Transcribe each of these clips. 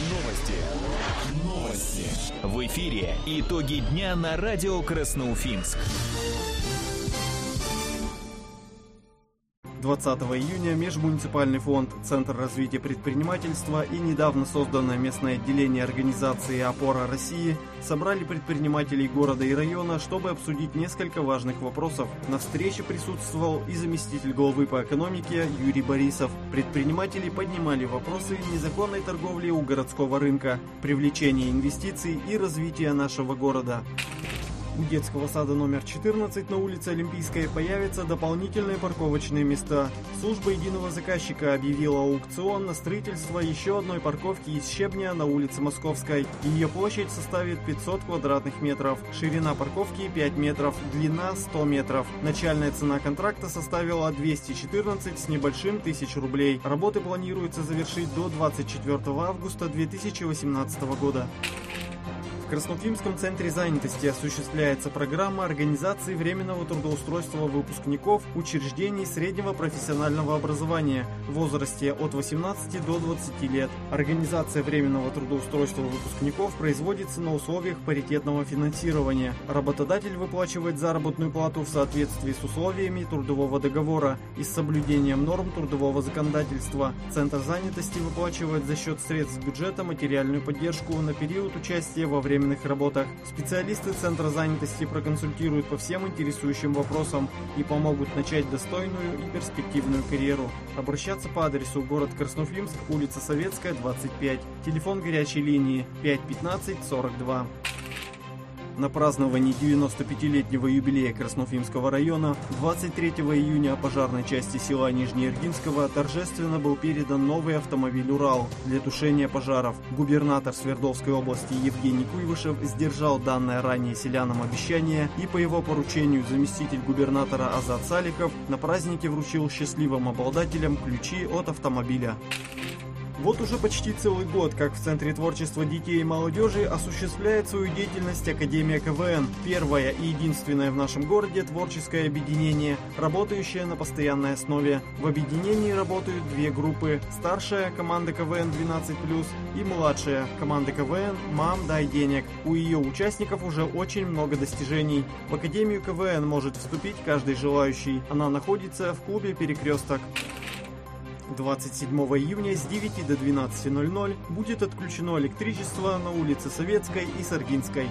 Новости. В эфире итоги дня на радио Красноуфимск. 20 июня Межмуниципальный фонд «Центр развития предпринимательства» и недавно созданное местное отделение организации «Опора России» собрали предпринимателей города и района, чтобы обсудить несколько важных вопросов. На встрече присутствовал и заместитель главы по экономике Юрий Борисов. Предприниматели поднимали вопросы незаконной торговли у городского рынка, привлечения инвестиций и развития нашего города. У детского сада номер 14 на улице Олимпийской появятся дополнительные парковочные места. Служба единого заказчика объявила аукцион на строительство еще одной парковки из щебня на улице Московской. Ее площадь составит 500 квадратных метров, ширина парковки 5 метров, длина 100 метров. Начальная цена контракта составила 214 с небольшим тысяч рублей. Работы планируется завершить до 24 августа 2018 года. В Красноуфимском центре занятости осуществляется программа организации временного трудоустройства выпускников учреждений среднего профессионального образования в возрасте от 18 до 20 лет. Организация временного трудоустройства выпускников производится на условиях паритетного финансирования. Работодатель выплачивает заработную плату в соответствии с условиями трудового договора и с соблюдением норм трудового законодательства. Центр занятости выплачивает за счет средств бюджета материальную поддержку на период участия во временных работах. Специалисты Центра занятости проконсультируют по всем интересующим вопросам и помогут начать достойную и перспективную карьеру. Обращаться по адресу: город Красноуфимск, улица Советская, 25, телефон горячей линии 515 42. На праздновании 95-летнего юбилея Красноуфимского района 23 июня пожарной части села Нижнеиргинского торжественно был передан новый автомобиль «Урал» для тушения пожаров. Губернатор Свердловской области Евгений Куйвышев сдержал данное ранее селянам обещание, и по его поручению заместитель губернатора Азат Саликов на празднике вручил счастливым обладателям ключи от автомобиля. Вот уже почти целый год, как в Центре творчества детей и молодежи осуществляет свою деятельность Академия КВН. Первое и единственное в нашем городе творческое объединение, работающее на постоянной основе. В объединении работают две группы: старшая команда КВН 12+, и младшая команда КВН «Мам, дай денег». У ее участников уже очень много достижений. В Академию КВН может вступить каждый желающий. Она находится в клубе «Перекресток». 27 июня с 9 до 12:00 будет отключено электричество на улице Советской и Саргинской.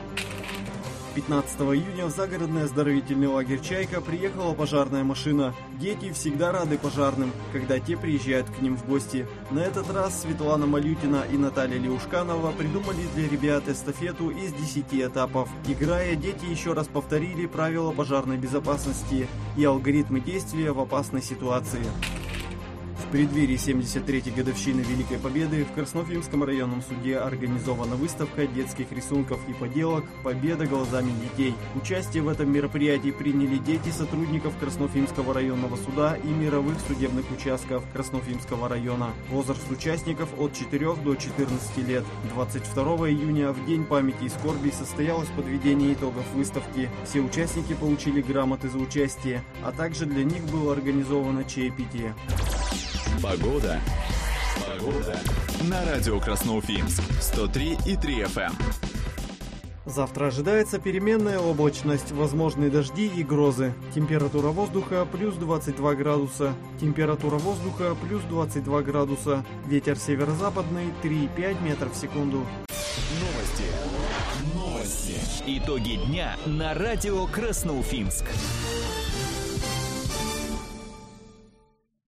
15 июня в загородный оздоровительный лагерь «Чайка» приехала пожарная машина. Дети всегда рады пожарным, когда те приезжают к ним в гости. На этот раз Светлана Малютина и Наталья Леушканова придумали для ребят эстафету из 10 этапов. Играя, дети еще раз повторили правила пожарной безопасности и алгоритмы действия в опасной ситуации. В преддверии 73-й годовщины Великой Победы в Красноуфимском районном суде организована выставка детских рисунков и поделок «Победа глазами детей». Участие в этом мероприятии приняли дети сотрудников Красноуфимского районного суда и мировых судебных участков Красноуфимского района. Возраст участников от 4 до 14 лет. 22 июня, в День памяти и скорби, состоялось подведение итогов выставки. Все участники получили грамоты за участие, а также для них было организовано чаепитие. Погода. На радио Красноуфимск 103,3 FM. Завтра ожидается переменная облачность, возможны дожди и грозы. Температура воздуха плюс 22 градуса. Температура воздуха плюс 22 градуса. Ветер северо-западный 3,5 метров в секунду. Новости. Итоги дня на радио Красноуфимск.